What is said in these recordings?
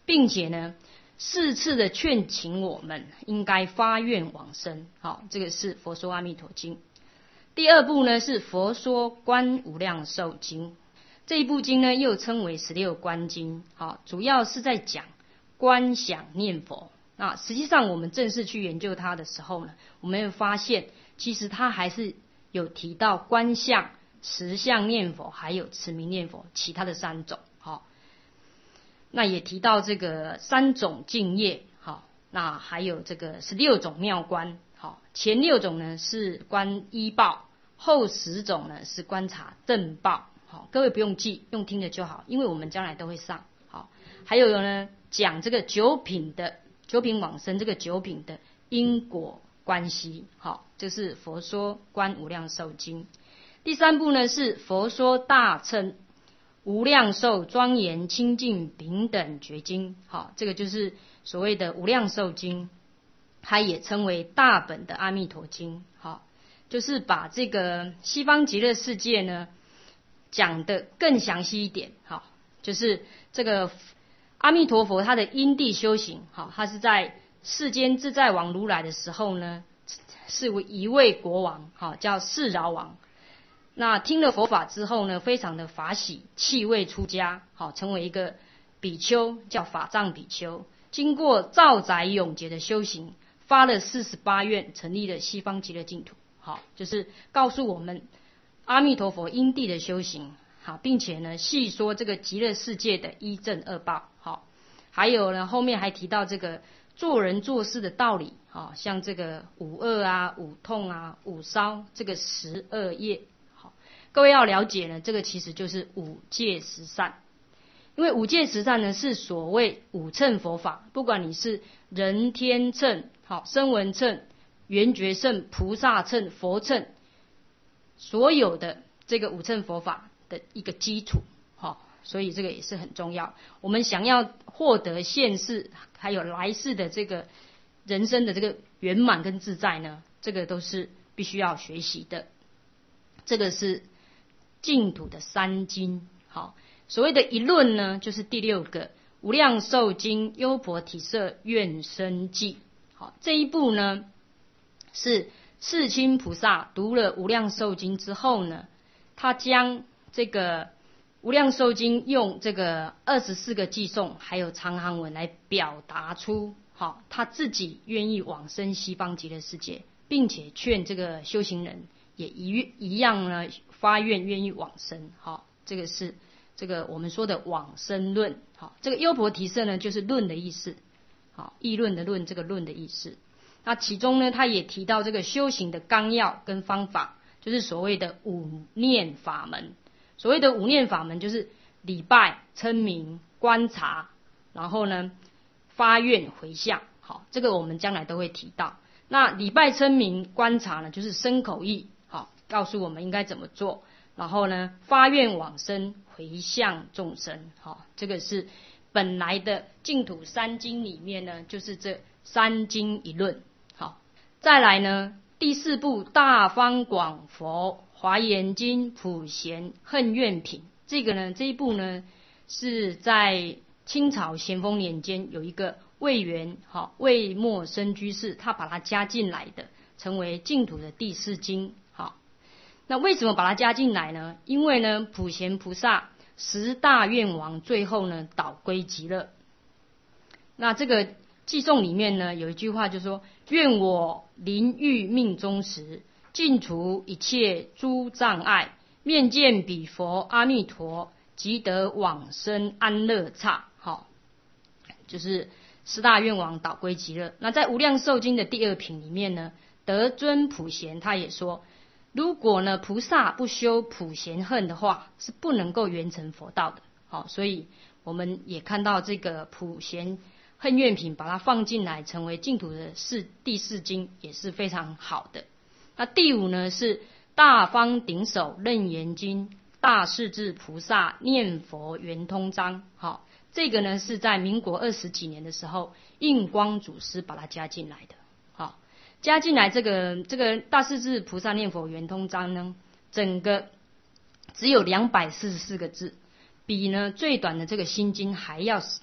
并且呢4次的劝请我们应该发愿往生。好，这个是佛说阿弥陀经。第二部呢是佛说观无量寿经，这一部经呢又称为16观经，好，主要是在讲观想念佛。那实际上我们正式去研究它的时候呢，我们会发现其实它还是有提到观相、实相念佛还有持名念佛其他的3种。好，那也提到这个3种净业，好，那还有这个16种妙观。好，前6种呢是观依报，后10种呢是观察正报。好，各位不用记，用听的就好，因为我们将来都会上。好，还有呢讲这个9品往生，这个9品的因果关系。好，这是佛说观无量寿经。第3部呢是佛说大乘无量寿庄严清净平等觉经。好，这个就是所谓的无量寿经，它也称为大本的阿弥陀经。好，就是把这个西方极乐世界呢讲得更详细一点。好，就是这个阿弥陀佛他的因地修行，好，他是在世间自在王如来的时候呢，是一位国王，好，叫世饶王。那听了佛法之后呢，非常的法喜，弃位出家，好，成为一个比丘，叫法藏比丘。经过兆载永劫的修行，发了48愿，成立了西方极乐净土。好，就是告诉我们阿弥陀佛因地的修行。好，并且呢细说这个极乐世界的一正二报。好，还有呢后面还提到这个做人做事的道理。好，像这个五恶啊、五痛啊、五烧，这个12业。好，各位要了解呢，这个其实就是5戒10善。因为5戒10善呢是所谓5乘佛法，不管你是人天乘、好声闻乘、缘觉乘、菩萨乘、佛乘，所有的这个5乘佛法的一个基础。好，所以这个也是很重要。我们想要获得现世还有来世的这个人生的这个圆满跟自在呢，这个都是必须要学习的。这个是净土的3经。好，所谓的一论呢，就是第6个无量寿经优婆提舍愿生记。好，这一部呢是世亲菩萨读了无量寿经之后呢，他将这个无量寿经用这个24个偈颂还有长行文来表达出，好，他自己愿意往生西方极乐世界，并且劝这个修行人也一样呢发愿愿意往生。好，这个是这个我们说的往生论。好，这个优婆提舍呢就是论的意思。好，议论的论，这个论的意思。那其中呢他也提到这个修行的纲要跟方法，就是所谓的5念法门。所谓的5念法门就是礼拜、称名、观察，然后呢发愿回向。好，这个我们将来都会提到。那礼拜、称名、观察呢就是身口意，好，告诉我们应该怎么做。然后呢发愿往生回向众生。好，这个是本来的净土3经里面呢，就是这3经一论。好，再来呢第4部大方广佛华严经普贤恨愿品。这个呢这一部呢是在清朝咸丰年间有一个魏源魏默生居士，他把它加进来的，成为净土的第4经。好，那为什么把它加进来呢？因为呢普贤菩萨10大愿王最后呢导归极乐。那这个偈颂里面呢有一句话就说，愿我临欲命终时，尽除一切诸障碍，面见彼佛阿弥陀，即得往生安乐刹。好，就是10大愿王导归极乐。那在无量寿经的第2品里面呢，德尊普贤他也说，如果呢菩萨不修普贤恨的话，是不能够圆成佛道的。好，所以我们也看到这个普贤恨愿品把它放进来成为净土的第4经，也是非常好的。那第5呢是大方顶首楞严经大势至菩萨念佛圆通章。好，这个呢是在民国20几年的时候印光祖师把它加进来的。好，加进来这个大势至菩萨念佛圆通章呢，整个只有244个字，比呢最短的这个心经还要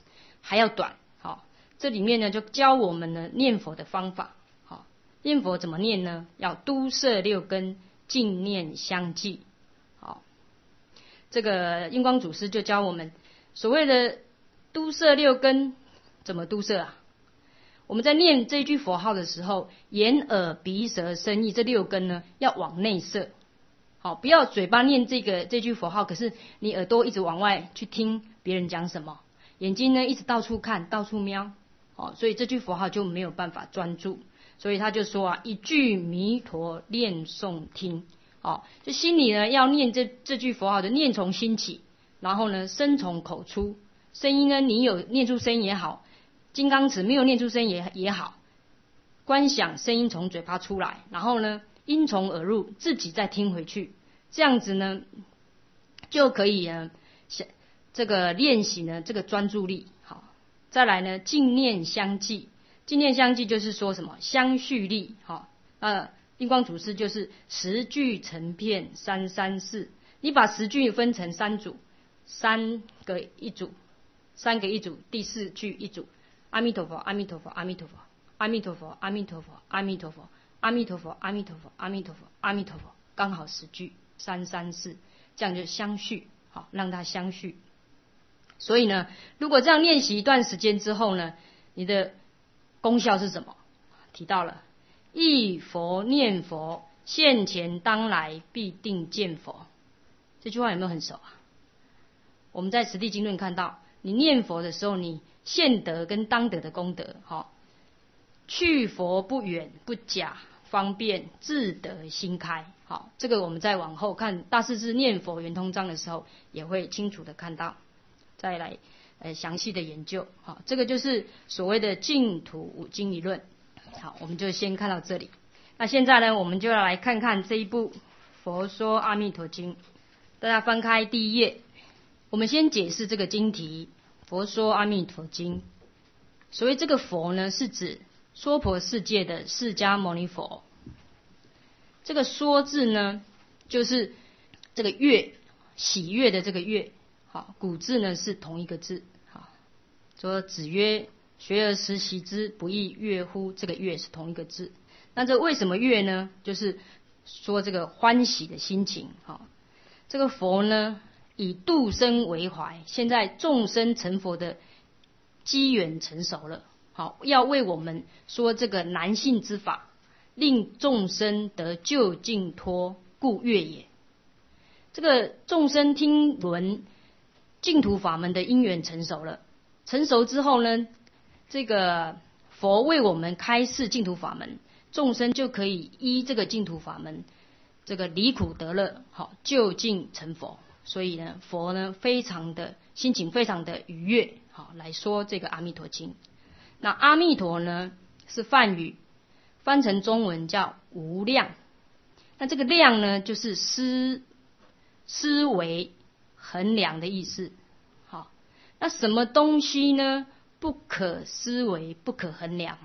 还要短。好，这里面呢就教我们呢念佛的方法。好，念佛怎么念呢？要都摄六根，净念相继。好，这个印光祖师就教我们所谓的都摄六根，怎么都摄啊？我们在念这句佛号的时候，眼、耳、鼻、舌、身、意这六根呢，要往内摄。好，不要嘴巴念这句佛号，可是你耳朵一直往外去听别人讲什么，眼睛呢一直到处看，到处瞄。好，所以这句佛号就没有办法专注。所以他就说啊，一句弥陀念诵听。好，就心里呢要念这句佛号的念从心起，然后呢声从口出。声音呢，你有念出声音也好。金刚持没有念出声音也好，观想声音从嘴巴出来，然后呢音从耳入，自己再听回去，这样子呢就可以这个练习呢这个专注力。好，再来呢净念相继，净念相继就是说什么相续力。好，印光祖师就是十句成片三三四，你把十句分成三组，三个一组，第四句一组。阿弥陀佛，阿弥陀佛，阿弥陀佛，阿弥陀佛，阿弥陀佛，阿弥陀佛，阿弥陀佛，阿弥陀佛，阿弥陀佛，阿弥陀佛，刚好10句，三三四，这样就相续。好，让它相续。所以呢，如果这样练习一段时间之后呢，你的功效是什么？提到了忆佛念佛，现前当来必定见佛。这句话有没有很熟啊？我们在《十地经论》看到，你念佛的时候，你现得跟当得的功德。好，去佛不远不假，方便自得心开。好，这个我们在往后看大势至念佛圆通章的时候，也会清楚的看到，再来详细的研究。好，这个就是所谓的净土五经一论。好，我们就先看到这里。那现在呢，我们就要来看看这一部《佛说阿弥陀经》。大家翻开第1页，我们先解释这个经题。佛说阿弥陀经，所谓这个佛呢，是指娑婆世界的释迦牟尼佛。这个说字呢，就是这个悦，喜悦的这个悦。好，古字呢是同一个字。好，说子曰：学而时习之，不亦乐乎？这个乐是同一个字。那这为什么乐呢？就是说这个欢喜的心情。好，这个佛呢，以度生为怀，现在众生成佛的机缘成熟了。好，要为我们说这个难信之法，令众生得究竟脱，故乐也。这个众生听闻净土法门的因缘成熟了，成熟之后呢，这个佛为我们开示净土法门，众生就可以依这个净土法门，这个离苦得乐，好，究竟成佛。所以呢，佛呢心情非常的愉悦，好，来说这个阿弥陀经。那阿弥陀呢是梵语，翻成中文叫无量。那这个量呢，就是思维衡量的意思。好，那什么东西呢不可思维不可衡量？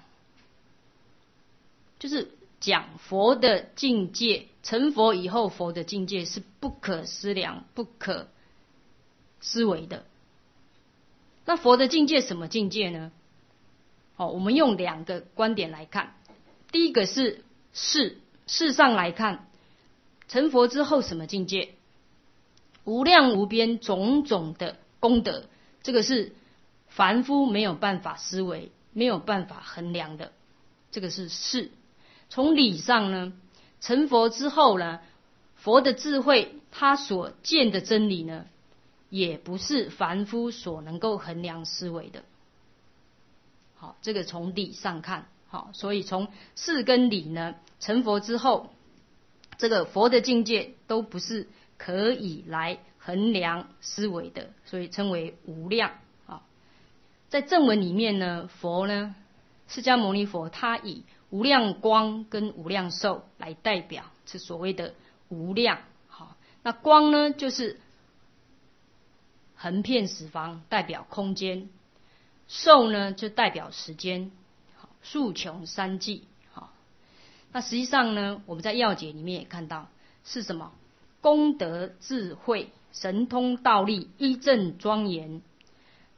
就是讲佛的境界，成佛以后佛的境界是不可思量不可思维的。那佛的境界什么境界呢？好，我们用2个观点来看。第一个是世上来看，成佛之后什么境界？无量无边种种的功德，这个是凡夫没有办法思维，没有办法衡量的，这个是世。从理上呢，成佛之后呢，佛的智慧他所见的真理呢，也不是凡夫所能够衡量思维的。好，这个从理上看。好，所以从事跟理呢，成佛之后，这个佛的境界都不是可以来衡量思维的，所以称为无量。好，在正文里面呢，佛呢，释迦牟尼佛他以无量光跟无量寿来代表，是所谓的无量。好，那光呢就是横遍十方，代表空间；寿呢就代表时间，数穷三际。好，那实际上呢，我们在要解里面也看到是什么？功德智慧神通道力依正庄严，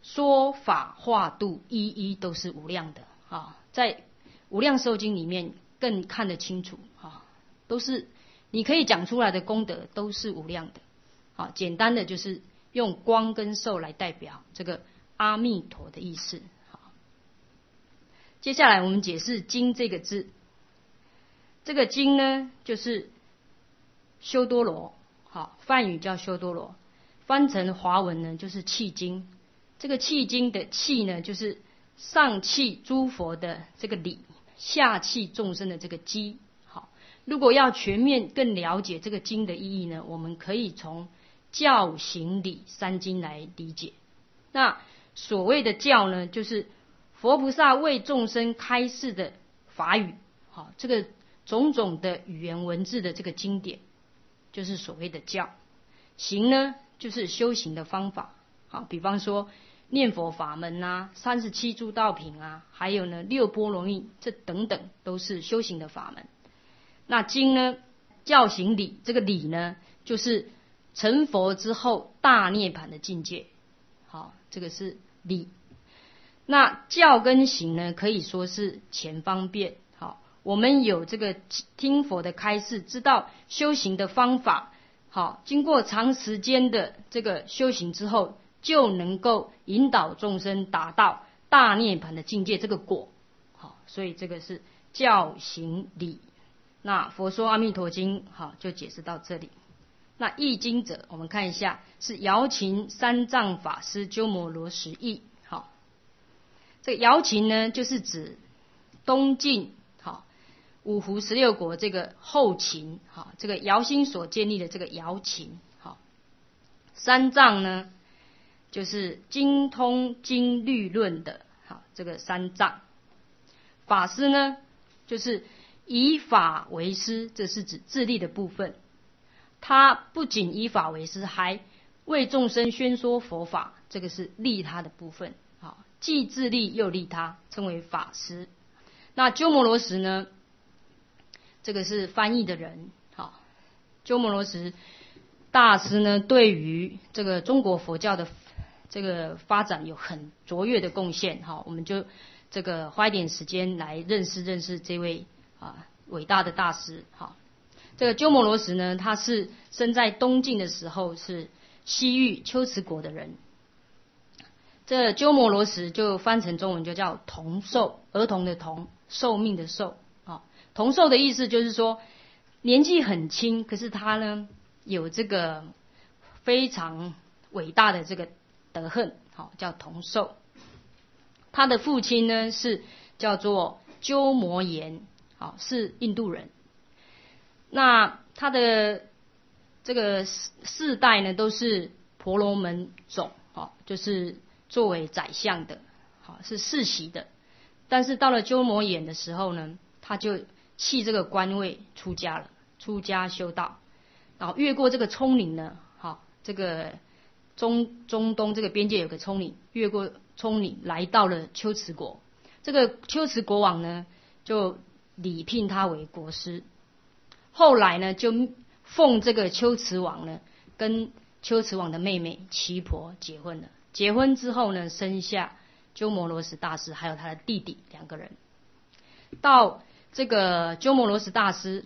说法化度一一都是无量的啊，在无量寿经里面更看得清楚啊，都是你可以讲出来的功德都是无量的啊。简单的就是用光跟寿来代表这个阿弥陀的意思。好，接下来我们解释经这个字，这个经呢就是修多罗，好，梵语叫修多罗，翻成华文呢就是契经。这个契经的契呢，就是上契诸佛的这个理，下契众生的这个机。好，如果要全面更了解这个经的意义呢，我们可以从教行理三经来理解。那所谓的教呢，就是佛菩萨为众生开示的法语，好，这个种种的语言文字的这个经典，就是所谓的教。行呢，就是修行的方法，好，比方说念佛法门啊，37诸道品啊，还有呢6波罗蜜，这等等都是修行的法门。那经呢，教行理，这个理呢，就是成佛之后大涅槃的境界，好，这个是理。那教跟行呢，可以说是前方便。好，我们有这个听佛的开示，知道修行的方法，好，经过长时间的这个修行之后，就能够引导众生达到大涅槃的境界，这个果。好，所以这个是教行理。那佛说阿弥陀经，好，就解释到这里。那译经者，我们看一下，是瑶琴三藏法师鸠摩罗什译。好，这个瑶琴呢，就是指东晋好五胡16国这个后秦，好，这个瑶星所建立的这个瑶琴。好，三藏呢，就是精通经律论的，好，这个三藏。法师呢，就是以法为师，这是指自利的部分。他不仅以法为师，还为众生宣说佛法，这个是利他的部分。好，既自利又利他，称为法师。那鸠摩罗什呢，这个是翻译的人。好，鸠摩罗什大师呢，对于这个中国佛教的这个发展有很卓越的贡献。好，我们就这个花一点时间来认识这位伟大的大师。好，这个鸠摩罗什呢，他是生在东晋的时候，是西域龟兹国的人。这鸠摩罗什就翻成中文就叫童寿，儿童的童，寿命的寿。童寿的意思就是说年纪很轻，可是他呢有这个非常伟大的这个德行，好，叫童寿。他的父亲呢是叫做鸠摩衍，好，是印度人。那他的这个世代呢都是婆罗门种，好，就是作为宰相的，好，是世袭的。但是到了鸠摩衍的时候呢，他就弃这个官位出家了，出家修道，然后越过这个葱岭呢，好，这个中东这个边界有个葱岭，越过葱岭来到了龟兹国。这个龟兹国王呢就礼聘他为国师，后来呢就奉这个龟兹王呢跟龟兹王的妹妹耆婆结婚了。结婚之后呢，生下鸠摩罗什大师还有他的弟弟2个人。到这个鸠摩罗什大师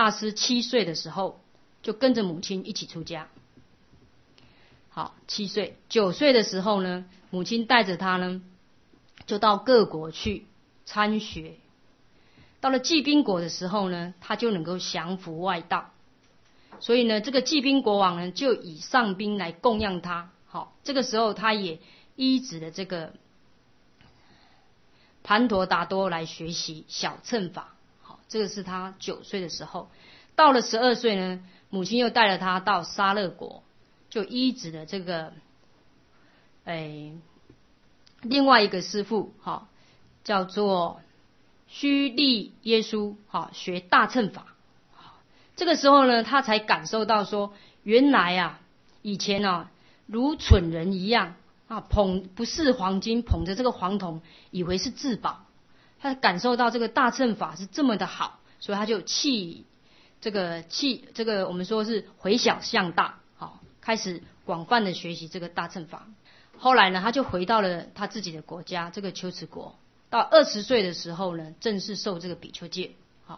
7岁的时候，就跟着母亲一起出家。好，7岁9岁的时候呢，母亲带着他呢就到各国去参学。到了寂宾国的时候呢，他就能够降服外道。所以呢，这个寂宾国王呢就以上宾来供养他。好，这个时候他也依止了这个盘陀达多来学习小乘法。好，这个是他9岁的时候。到了12岁呢，母亲又带了他到沙勒国，就依止了这个另外一个师父，好，叫做须利耶稣，好，学大乘法。好，这个时候呢，他才感受到说，原来啊，以前啊如蠢人一样啊，不是黄金，捧着这个黄铜，以为是至宝。他感受到这个大乘法是这么的好，所以他就这个我们说是回小向大，好，开始广泛的学习这个大乘法。 后来呢，他就回到了他自己的国家，这个龟兹国。到20岁的时候呢，正式受这个比丘戒。好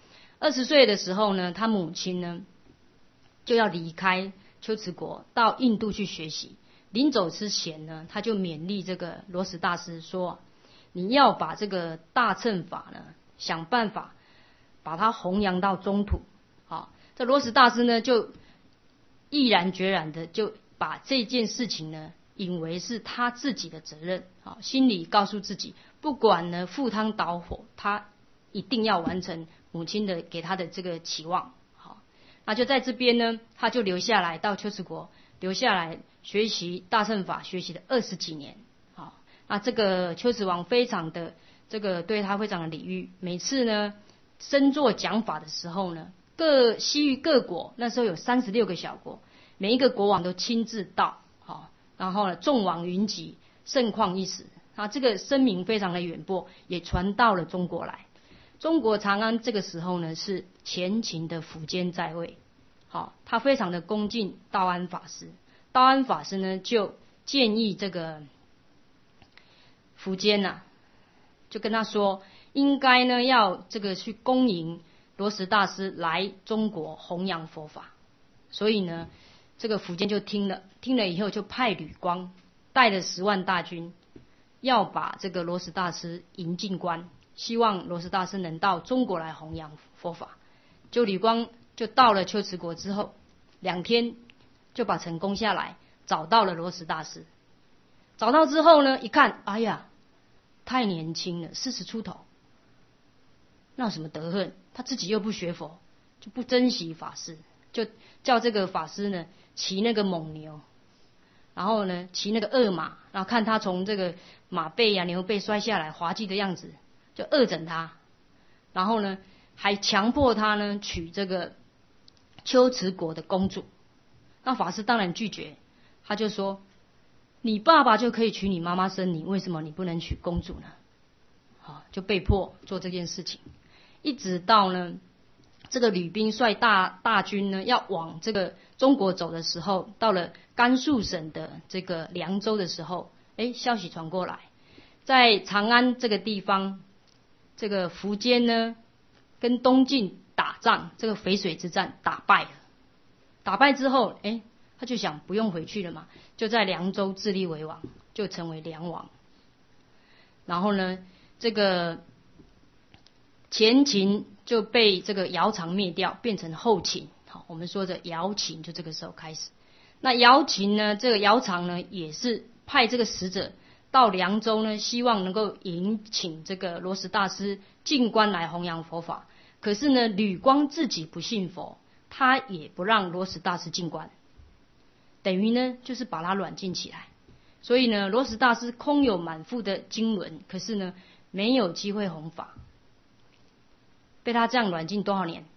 ，20岁的时候呢，他母亲呢就要离开龟兹国，到印度去学习。临走之前呢，他就勉励这个罗什大师说：“你要把这个大乘法呢，想办法把它弘扬到中土。”好，这罗什大师呢，就毅然决然的就把这件事情呢，引为是他自己的责任。好，心里告诉自己，不管呢赴汤蹈火，他一定要完成母亲的给他的这个期望。好，那就在这边呢，他就留下来到龟兹国，留下来学习大乘法，学习了20几年。好，那这个龟兹王非常的这个对他非常的礼遇，每次呢升座讲法的时候呢，西域各国那时候有36个小国，每一个国王都亲自到。好，然后呢众王云集，盛况一时。啊，这个声名非常的远播，也传到了中国来。中国长安这个时候呢，是前秦的苻坚在位。好，他非常的恭敬道安法师。道安法师呢，就建议这个苻坚啊，就跟他说，应该呢要这个去恭迎罗什大师来中国弘扬佛法。所以呢，这个苻坚就听了以后，就派吕光带了10万大军，要把这个罗什大师迎进关，希望罗什大师能到中国来弘扬佛法。就吕光就到了龟兹国之后，2天就把城攻下来，找到了罗什大师。找到之后呢，一看，哎呀，太年轻了，40出头，那有什么德行？他自己又不学佛，就不珍惜法师，就叫这个法师呢骑那个猛牛，然后呢骑那个恶马，然后看他从这个马背呀、牛背摔下来滑稽的样子，就恶整他，然后呢还强迫他呢娶这个龟兹国的公主。那法师当然拒绝，他就说：“你爸爸就可以娶你妈妈生你，为什么你不能娶公主呢？”好，就被迫做这件事情。一直到呢这个吕兵率大军呢要往这个中国走的时候，到了甘肃省的这个凉州的时候，消息传过来，在长安这个地方，这个苻坚呢跟东晋打仗，这个淝水之战打败了。打败之后，他就想不用回去了嘛，就在凉州自立为王，就成为凉王。然后呢，这个前秦就被这个姚苌灭掉，变成后秦。好，我们说的姚秦就这个时候开始。那姚秦呢，这个姚苌呢，也是派这个使者到凉州呢，希望能够迎请这个罗什大师进关来弘扬佛法。可是呢，吕光自己不信佛，他也不让罗什大师进关，等于呢就是把他软禁起来。所以呢，罗什大师空有满腹的经纶，可是呢没有机会弘法，被他这样软禁多少年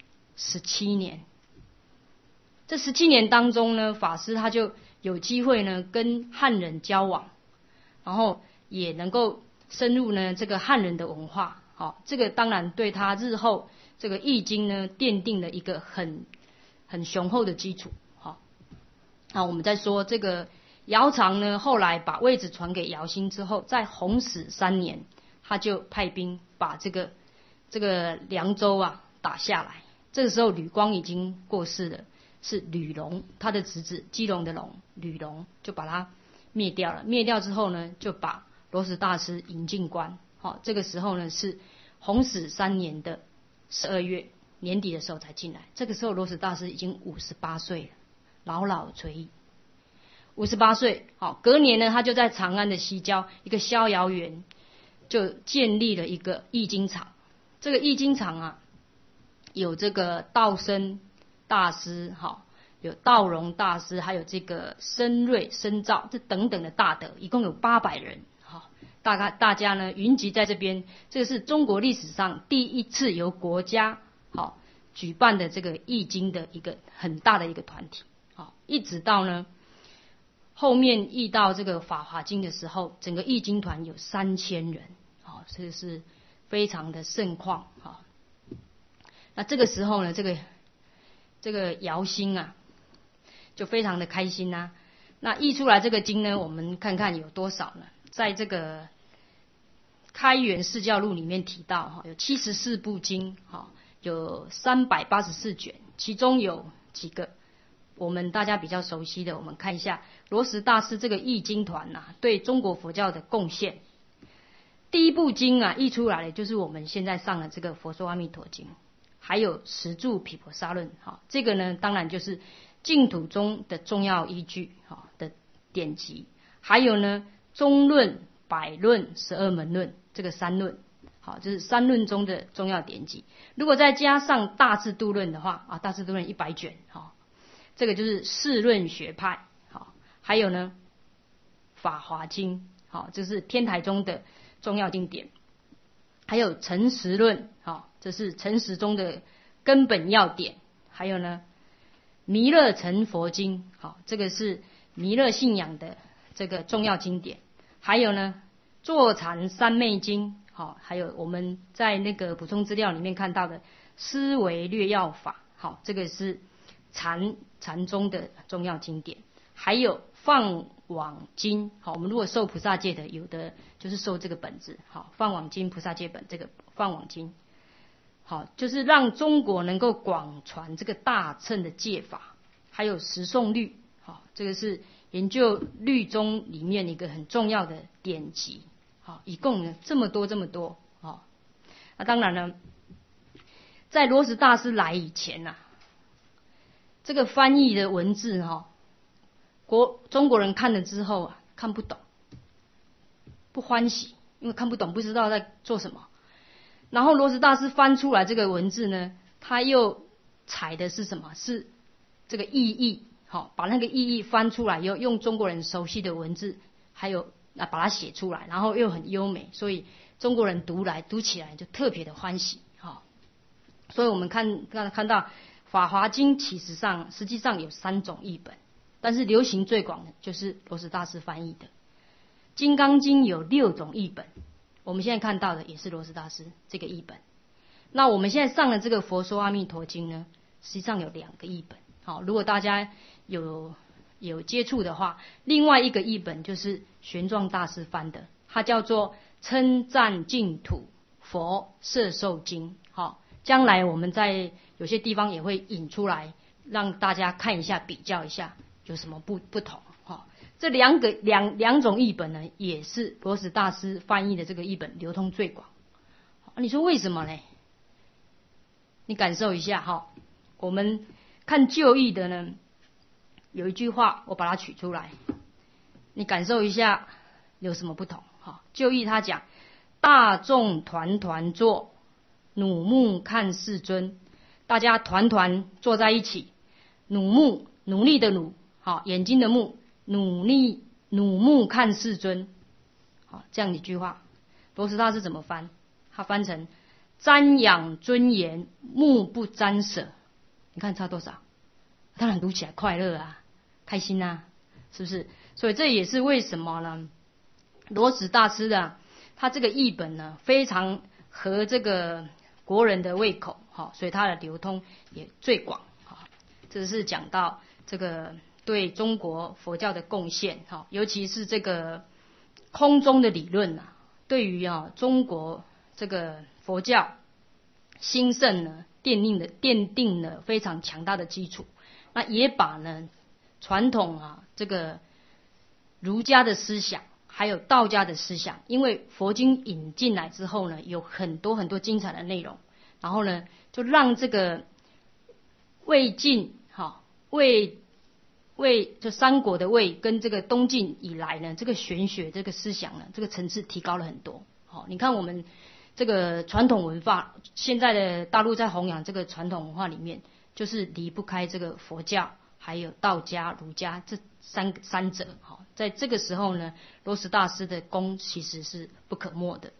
？17年。这17年当中呢，法师他就有机会呢跟汉人交往，然后也能够深入呢这个汉人的文化。好，这个当然对他日后这个易经呢奠定了一个很雄厚的基础。好，那我们再说这个姚苌呢，后来把位置传给姚兴之后，在弘始3年，他就派兵把这个凉州啊打下来。这个时候吕光已经过世了，是吕龙他的侄子，基隆的龙，吕龙就把他灭掉了。灭掉之后呢，就把罗什大师迎进关。好，这个时候呢是弘始3年的12月年底的时候才进来。这个时候罗什大师已经58岁了，老老垂矣。58岁，好，隔年呢，他就在长安的西郊一个逍遥园，就建立了一个译经场。这个译经场啊，有这个道生大师，好，有道荣大师，还有这个深瑞、深造这等等的大德，一共有800人。好，大家呢云集在这边，这个是中国历史上第一次由国家好举办的这个译经的一个很大的一个团体。好，一直到呢后面译到这个法华经的时候，整个译经团有3000人。好，这个是非常的盛况。好，那这个时候呢，这个姚兴啊就非常的开心啊， 那译出来这个经呢，我们看看有多少呢？在这个开元释教录里面提到有74部经，有384卷，其中有几个我们大家比较熟悉的，我们看一下罗什大师这个译经团对中国佛教的贡献。第一部经译出来的就是我们现在上的这个《佛说阿弥陀经》，还有《十住毗婆沙论》。这个呢，当然就是净土中的重要依据的典籍，还有呢中论、百论、12门论这个三论，就是三论中的重要典籍。如果再加上大智度论的话大智度论100卷，这个就是释论学派。还有呢法华经，这是天台宗的重要经典。还有诚实论，这是诚实中的根本要点。还有呢弥勒成佛经，这个是弥勒信仰的这个重要经典。还有呢坐禅三昧经，还有我们在那个补充资料里面看到的思维略要法，这个是禅宗的重要经典。还有放网经，我们如果受菩萨戒的，有的就是受这个本子，放网经菩萨戒本，这个放网经，就是让中国能够广传这个大乘的戒法。还有十诵律，这个是研究律宗里面一个很重要的典籍。一共呢这么多。当然呢，在罗什大师来以前这个翻译的文字中国人看了之后看不懂，不欢喜，因为看不懂，不知道在做什么。然后罗什大师翻出来这个文字呢，他又采的是什么？是这个意义，把那个意义翻出来，又用中国人熟悉的文字，还有把它写出来，然后又很优美，所以中国人读起来就特别的欢喜。所以我们看到法华经实际上有3种译本，但是流行最广的就是罗什大师翻译的。金刚经有6种译本，我们现在看到的也是罗什大师这个译本。那我们现在上的这个佛说阿弥陀经呢，实际上有2个译本。如果大家有接触的话，另外一个译本就是玄奘大师翻的，它叫做称赞净土佛摄受经。将来我们在有些地方也会引出来，让大家看一下，比较一下有什么不同。这两种译本呢，也是罗什大师翻译的这个译本流通最广。你说为什么呢？你感受一下我们看旧译的呢，有一句话我把它取出来，你感受一下有什么不同。旧译他讲大众团团坐，努目看世尊。大家团团坐在一起，努力的努，眼睛的目，努目看世尊。这样一句话，罗什大师怎么翻？他翻成瞻仰尊严，目不沾舍。你看差多少？当然读起来快乐开心是不是？所以这也是为什么呢？罗什大师他这个译本呢，非常合这个国人的胃口，所以它的流通也最广。这是讲到这个对中国佛教的贡献，尤其是这个空中的理论对于中国这个佛教兴盛呢，奠定了非常强大的基础。那也把呢传统这个儒家的思想还有道家的思想，因为佛经引进来之后呢，有很多精彩的内容，然后呢就让这个魏晋就三国的魏跟这个东晋以来呢，这个玄学这个思想呢，这个层次提高了很多。你看我们这个传统文化，现在的大陆在弘扬这个传统文化里面，就是离不开这个佛教还有道家儒家这三者。在这个时候呢，罗什大师的功其实是不可没的。